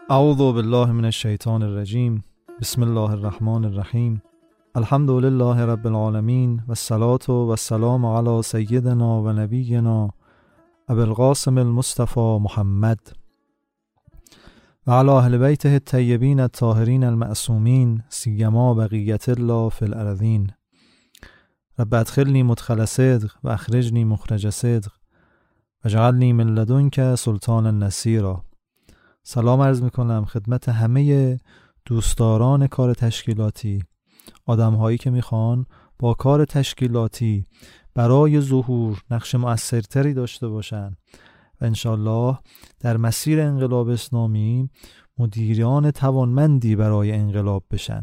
اعوذ بالله من الشیطان الرجیم. بسم الله الرحمن الرحیم. الحمد لله رب العالمین و الصلاة و السلام علی سیدنا و نبینا ابی القاسم المصطفى محمد و علی اهل بیته الطیبین الطاهرین المعصومین سیما بقیة الله فی الارضین. رب ادخلنی مدخل صدق و اخرجنی مخرج صدق و جعلنی من لدنک سلطانا نصیرا. سلام عرض میکنم خدمت همه دوستداران کار تشکیلاتی، آدم هایی که میخوان با کار تشکیلاتی برای ظهور نقش مؤثرتری داشته باشن و انشالله در مسیر انقلاب اسلامی مدیران توانمندی برای انقلاب بشن.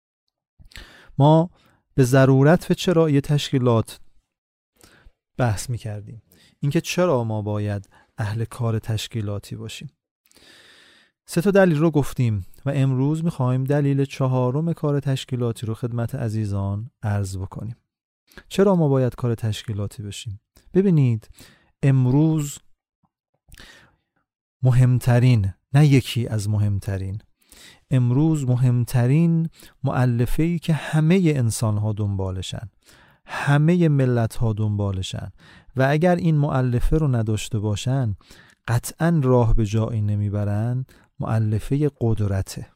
ما به ضرورت و چرایی تشکیلات بحث میکردیم، اینکه چرا ما باید اهل کار تشکیلاتی باشیم. 3 دلیل رو گفتیم و امروز میخوایم دلیل 4 کار تشکیلاتی رو خدمت عزیزان عرض بکنیم. چرا ما باید کار تشکیلاتی بشیم؟ ببینید، امروز مهمترین، نه یکی از مهمترین، امروز مهمترین مؤلفه‌ای که همه انسان‌ها دنبالشن، همه ملت‌ها دنبالشن و اگر این مؤلفه رو نداشته باشن قطعاً راه به جایی نمیبرن، مؤلفه قدرته.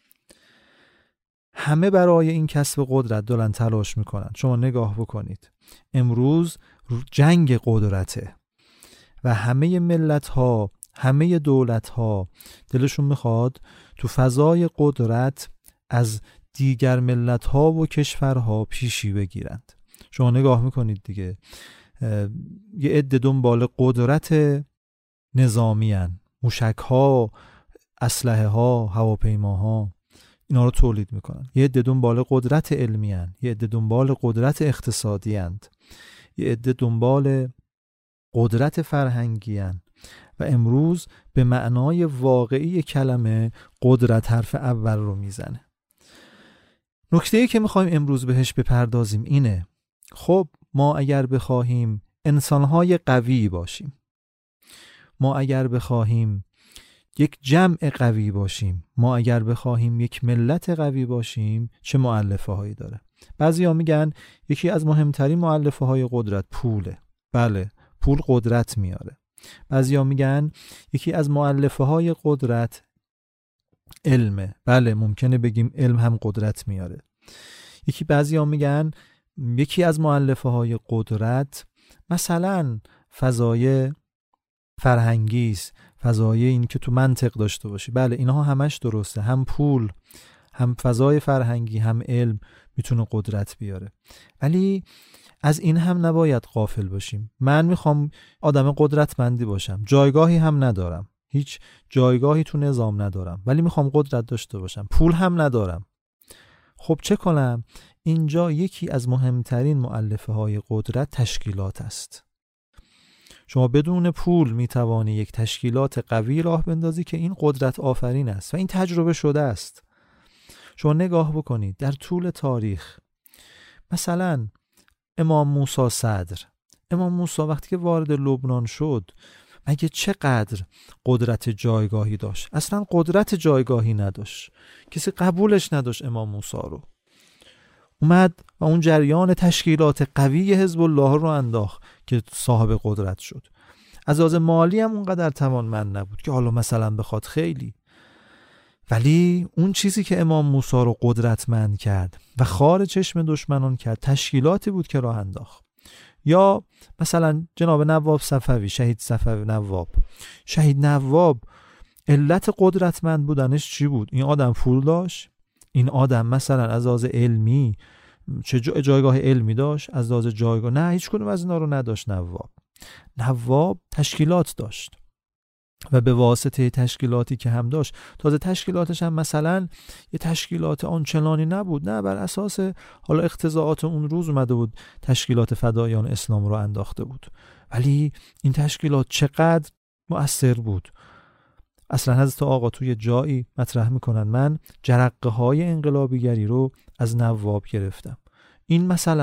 همه برای این کسب قدرت دارن تلاش میکنن. شما نگاه بکنید، امروز جنگ قدرته و همه ملت‌ها، همه دولت‌ها دلشون میخواد تو فضای قدرت از دیگر ملت‌ها و کشورها پیشی بگیرند. شما نگاه میکنید دیگه، یه عده دنبال قدرت نظامی هن، موشک‌ها، اسلحه‌ها، هواپیماها، اینا رو تولید میکنن. یه عده دنبال قدرت علمی هن، یه عده دنبال قدرت اقتصادی هن، یه عده دنبال قدرت فرهنگی هن و امروز به معنای واقعی کلمه قدرت حرف اول رو میزنه. نکته‌ای که میخوایم امروز بهش بپردازیم اینه، خب ما اگر بخواهیم انسان‌های قوی باشیم، ما اگر بخواهیم یک جمع قوی باشیم، ما اگر بخواهیم یک ملت قوی باشیم، چه مؤلفه هایی داره؟ بعضیا میگن یکی از مهمترین مؤلفه های قدرت پوله. بله، پول قدرت میاره. بعضیا میگن یکی از مؤلفه های قدرت علمه. بله، ممکنه بگیم علم هم قدرت میاره. بعضیا میگن یکی از مؤلفه های قدرت مثلا فضای فرهنگی است، فضای این که تو منطق داشته باشی. بله، اینها همش درسته، هم پول، هم فضای فرهنگی، هم علم میتونه قدرت بیاره، ولی از این هم نباید غافل باشیم. من میخوام آدم قدرتمندی باشم، جایگاهی هم ندارم، هیچ جایگاهی تو نظام ندارم، ولی میخوام قدرت داشته باشم، پول هم ندارم. خب چه کنم؟ اینجا یکی از مهمترین مؤلفه های قدرت تشکیلات است. شما بدون پول میتوانی یک تشکیلات قوی راه بندازی که این قدرت آفرین است و این تجربه شده است. شما نگاه بکنید در طول تاریخ، مثلا امام موسی صدر، امام موسی وقتی که وارد لبنان شد مگه چقدر قدرت جایگاهی داشت؟ اصلا قدرت جایگاهی نداشت، کسی قبولش نداشت امام موسی رو. اومد و اون جریان تشکیلات قوی حزب الله رو انداخت که صاحب قدرت شد. از لحاظ مالی هم اونقدر توانمند نبود که حالا مثلا بخواد خیلی، ولی اون چیزی که امام موسی رو قدرتمند کرد و خار چشم دشمنان کرد تشکیلاتی بود که راه انداخت. یا مثلا جناب نواب صفوی، شهید صفوی شهید نواب علت قدرتمند بودنش چی بود؟ این آدم پول داشت؟ این آدم مثلا از لحاظ علمی چه جایگاه علمی داشت؟ از لحاظ جایگاه نه، هیچ کدوم از اینا رو نداشت. نواب تشکیلات داشت و به واسطه تشکیلاتی که هم داشت، تازه تشکیلاتش هم مثلا یه تشکیلات آنچنانی نبود، نه، بر اساس حالا اقتضاعات اون روز اومده بود تشکیلات فدایان اسلام رو انداخته بود، ولی این تشکیلات چقدر مؤثر بود. اصلا حضرت آقا توی جایی مطرح میکنن من جرقه های انقلابیگری رو از نواب گرفتم. این مثلا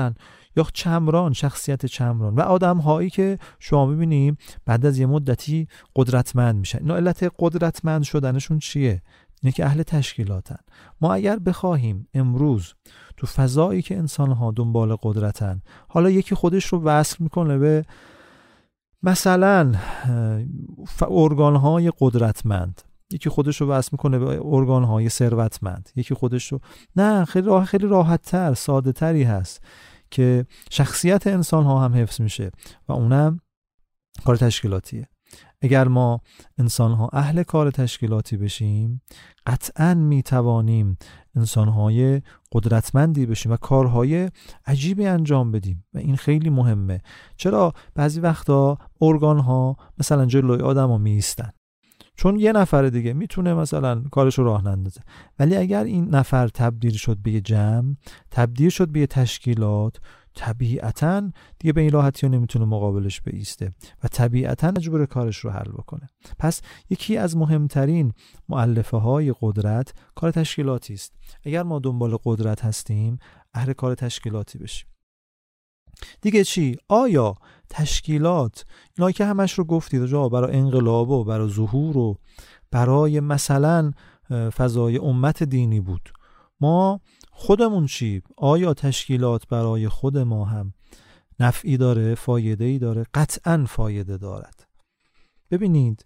یا چمران، شخصیت چمران و آدم هایی که شما میبینیم بعد از یه مدتی قدرتمند میشن. اینا علت قدرتمند شدنشون چیه؟ اینه که اهل تشکیلاتن. ما اگر بخواهیم امروز تو فضایی که انسان‌ها دنبال قدرتن، حالا یکی خودش رو وصل میکنه به مثلا ارگان‌های قدرتمند، یکی خودش رو وصل میکنه به ارگان‌های ثروتمند، یکی خودش رو نه، خیلی راحت‌تر، ساده‌تری هست که شخصیت انسان‌ها هم حفظ میشه و اونم کار تشکیلاتیه. اگر ما انسان‌ها اهل کار تشکیلاتی بشیم، قطعاً میتوانیم انسان‌های قدرتمندی بشیم و کارهای عجیبی انجام بدیم و این خیلی مهمه. چرا بعضی وقتا ارگان‌ها مثلا جلوی آدم‌ها میایستن چون یه نفر دیگه میتونه مثلا کارش رو راه نندازه، ولی اگر این نفر تبدیل شد به جمع، تبدیل شد به تشکیلات، طبیعتاً دیگه به این راحتی ها نمیتونه مقابلش بایسته و طبیعتاً مجبور کارش رو حل بکنه. پس یکی از مهمترین مؤلفه های قدرت کار تشکیلاتی است. اگر ما دنبال قدرت هستیم، اهل کار تشکیلاتی بشیم. دیگه چی؟ آیا تشکیلات اینا که همش رو گفتید برای انقلاب و برای ظهور و برای مثلا فضای امت دینی بود، ما خودمون چی؟ آیا تشکیلات برای خود ما هم نفعی داره، فایده‌ای داره؟ قطعاً فایده دارد. ببینید،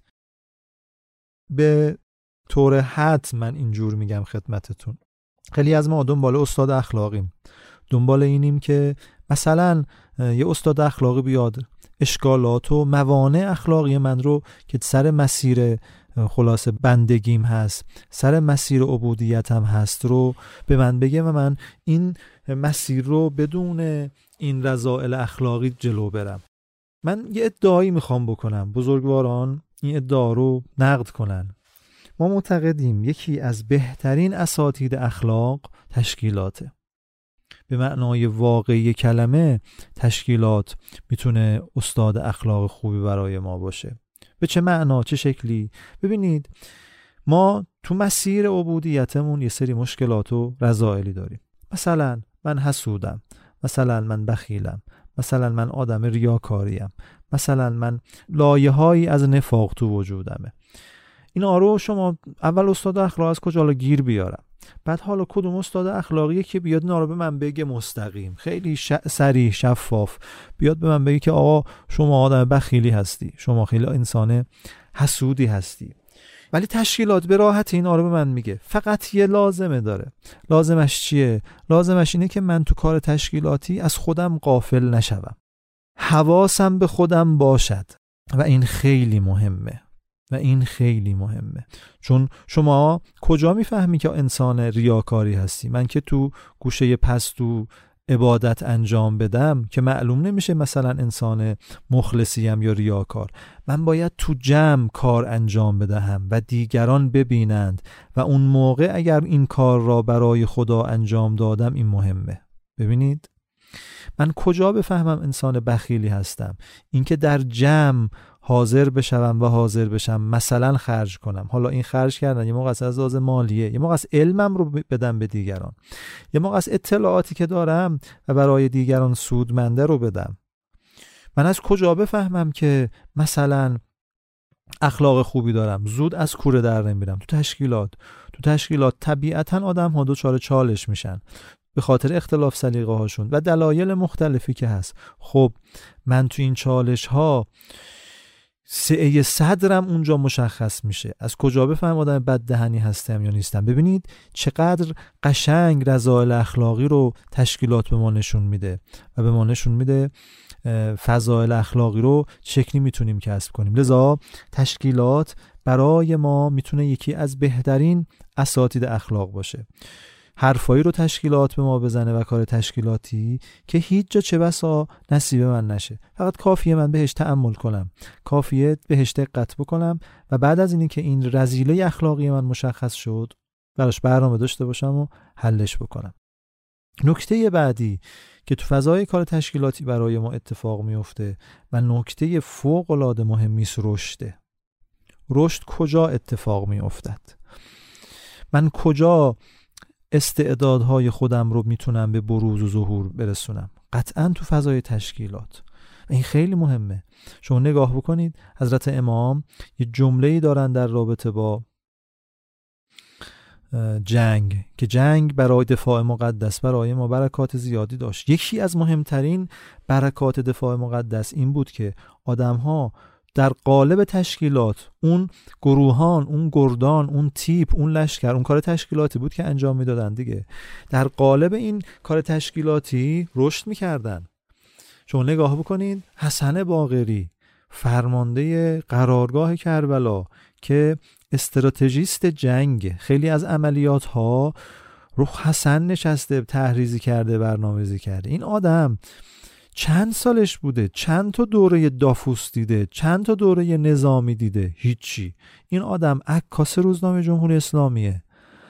به طور حد من اینجور میگم خدمتتون، خیلی از ما دنبال استاد اخلاقیم، دنبال اینیم که مثلا یه استاد اخلاقی بیاد اشکالات و موانع اخلاقی من رو که سر مسیر خلاصه بندگیم هست، سر مسیر عبودیتم هست رو به من بگه و من این مسیر رو بدون این رذائل اخلاقی جلو برم. من یه ادعایی میخوام بکنم، بزرگواران این ادعا رو نقد کنن. ما معتقدیم یکی از بهترین اساتید اخلاق تشکیلاته. به معنای واقعی کلمه تشکیلات میتونه استاد اخلاق خوبی برای ما باشه. به چه معنا، چه شکلی؟ ببینید، ما تو مسیر عبودیتمون یه سری مشکلات و رذائلی داریم. مثلا من حسودم، مثلا من بخیلم، مثلا من آدم ریاکاریم، مثلا من لایه‌هایی از نفاق تو وجودمه. اینا رو شما اول استاد اخلاق از کجا گیر بیارم؟ بعد حالا کدوم استاد اخلاقیه که بیاد اینا رو به من بگه مستقیم، خیلی صریح، شفاف، بیاد به من بگه که آقا شما آدم بخیلی هستی، شما خیلی انسان حسودی هستی. ولی تشکیلات به راحتی اینا رو به من میگه. فقط یه لازمه داره. لازمش چیه؟ لازمش اینه که من تو کار تشکیلاتی از خودم غافل نشوم، حواسم به خودم باشد و این خیلی مهمه. چون شما کجا میفهمی که انسان ریاکاری هستی؟ من که تو گوشه پستو عبادت انجام بدم که معلوم نمیشه مثلا انسان مخلصیم یا ریاکار. من باید تو جمع کار انجام بدهم و دیگران ببینند و اون موقع اگر این کار را برای خدا انجام دادم این مهمه. ببینید، من کجا بفهمم انسان بخیلی هستم؟ اینکه در جمع حاضر بشم و حاضر بشم مثلا خرج کنم. حالا این خرج کردن یه موقع از لحاظ مالیه، یه موقع از علمم رو بدم به دیگران، یه موقع از اطلاعاتی که دارم و برای دیگران سودمنده رو بدم. من از کجا بفهمم که مثلا اخلاق خوبی دارم؟ زود از کوره در نمیرم. تو تشکیلات طبیعتا آدم ها دوچار چالش میشن به خاطر اختلاف سلیقه هاشون و دلایل مختلفی که هست. خب من تو این چالش ها سعه صدرم اونجا مشخص میشه. از کجا بفهم آدم بد دهنی هستم یا نیستم؟ ببینید چقدر قشنگ رذائل اخلاقی رو تشکیلات به ما نشون میده و به ما نشون میده فضائل اخلاقی رو شکلی میتونیم کسب کنیم. لذا تشکیلات برای ما میتونه یکی از بهترین اساتید اخلاق باشه. حرفایی رو تشکیلات به ما بزنه و کار تشکیلاتی که هیچ جا چه بسا نصیب من نشه. فقط کافیه من بهش تأمل کنم، کافیه بهش دقت بکنم و بعد از اینی که این رذیله اخلاقی من مشخص شد براش برنامه داشته باشم و حلش بکنم. نکته بعدی که تو فضای کار تشکیلاتی برای ما اتفاق میفته و نکته فوق‌العاده مهمی است، رشده. رشد کجا اتفاق میافتد؟ من کجا استعدادهای خودم رو میتونم به بروز و ظهور برسونم؟ قطعا تو فضای تشکیلات. این خیلی مهمه. شما نگاه بکنید حضرت امام یه جمله‌ای دارن در رابطه با جنگ که جنگ برای دفاع مقدس برای ما برکات زیادی داشت. یکی از مهمترین برکات دفاع مقدس این بود که آدم‌ها در قالب تشکیلات، اون گروهان، اون گردان، اون تیپ، اون لشکر، اون کار تشکیلاتی بود که انجام میدادن دیگه، در قالب این کار تشکیلاتی رشد میکردن. شما نگاه بکنید حسن باقری فرمانده قرارگاه کربلا که استراتژیست جنگ، خیلی از عملیات ها رو حسن نشسته تحریزی کرده، برنامه‌ریزی کرده. این آدم چند سالش بوده؟ چند تا دوره دافوس دیده؟ چند تا دوره نظامی دیده؟ هیچی. این آدم عکاس روزنامه جمهوری اسلامیه،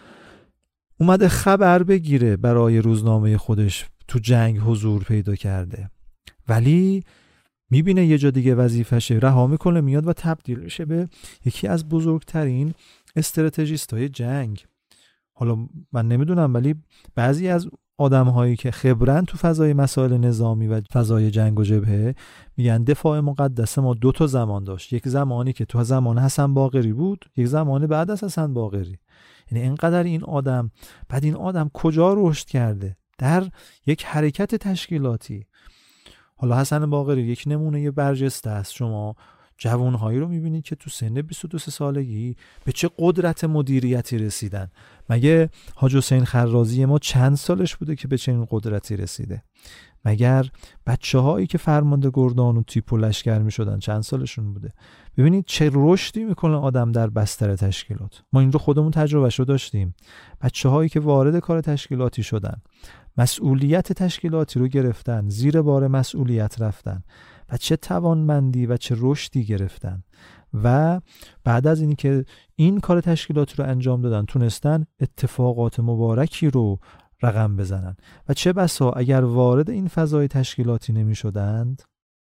اومده خبر بگیره برای روزنامه خودش، تو جنگ حضور پیدا کرده، ولی میبینه یه جا دیگه وظیفشه، رها میکنه، میاد و تبدیل میشه به یکی از بزرگترین استراتژیست‌های جنگ. حالا من نمیدونم، ولی بعضی از آدم‌هایی که خبرن تو فضای مسائل نظامی و فضای جنگ و جبهه میگن دفاع مقدس ما 2 زمان داشت. یک زمانی که تو زمان حسن باقری بود، یک زمان بعد از حسن باقری. یعنی اینقدر این آدم کجا رشد کرده در یک حرکت تشکیلاتی. حالا حسن باقری یک نمونه برجسته است. شما جوانهایی رو میبینید که تو سن 22 سالگی به چه قدرت مدیریتی رسیدن. مگه حاج حسین خرازی ما چند سالش بوده که به چنین قدرتی رسیده؟ مگر بچه‌هایی که فرمانده گردان و تیپ و لشکر میشدن چند سالشون بوده؟ ببینید چه رشدی میکنه آدم در بستر تشکیلات. ما این رو خودمون تجربهشو داشتیم. بچه‌هایی که وارد کار تشکیلاتی شدن، مسئولیت تشکیلاتی رو گرفتن، زیر بار مسئولیت رفتن و چه توانمندی و چه رشدی گرفتن و بعد از اینی که این کار تشکیلاتی رو انجام دادن تونستن اتفاقات مبارکی رو رقم بزنن و چه بسا اگر وارد این فضای تشکیلاتی نمی شدند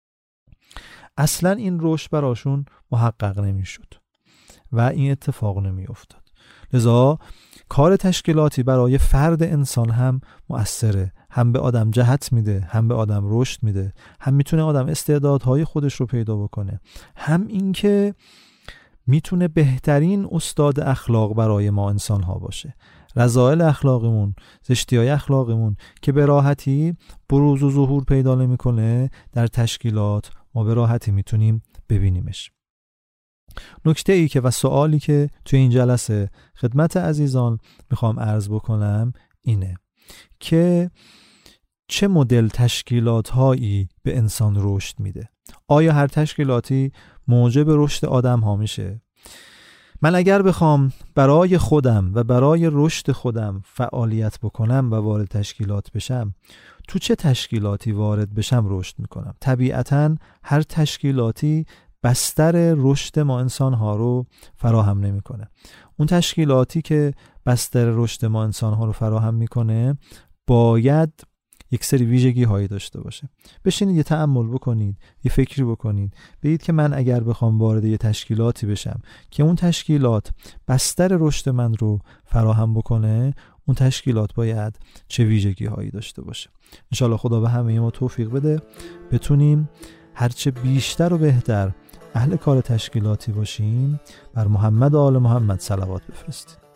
اصلا این رشد براشون محقق نمی شد و این اتفاق نمی افتاد. لذا کار تشکیلاتی برای فرد انسان هم مؤثره، هم به آدم جهت میده، هم به آدم رشد میده، هم میتونه آدم استعدادهای خودش رو پیدا بکنه، هم این که میتونه بهترین استاد اخلاق برای ما انسان ها باشه. رذائل اخلاقمون، زشتی‌های اخلاقمون که به راحتی بروز و ظهور پیدا نمیکنه در تشکیلات، ما به راحتی میتونیم ببینیمش. نکته ای که و سوالی که توی این جلسه خدمت عزیزان میخوام عرض بکنم اینه که چه مدل تشکیلات هایی به انسان رشد میده؟ آیا هر تشکیلاتی موجب رشد آدم ها میشه؟ من اگر بخوام برای خودم و برای رشد خودم فعالیت بکنم و وارد تشکیلات بشم، تو چه تشکیلاتی وارد بشم رشد میکنم؟ طبیعتاً هر تشکیلاتی بستر رشد ما انسان ها رو فراهم نمیکنه. اون تشکیلاتی که بستر رشد ما انسان ها رو فراهم میکنه باید یک سری ویژگی هایی داشته باشه. بشینید یه تأمل بکنید، یه فکری بکنید، بگید که من اگر بخوام وارد یه تشکیلاتی بشم که اون تشکیلات بستر رشد من رو فراهم بکنه، اون تشکیلات باید چه ویژگی هایی داشته باشه. انشالله خدا به همه ما توفیق بده بتونیم هرچه بیشتر و بهتر اهل کار تشکیلاتی باشیم. بر محمد و آل محمد صلوات بفرستید.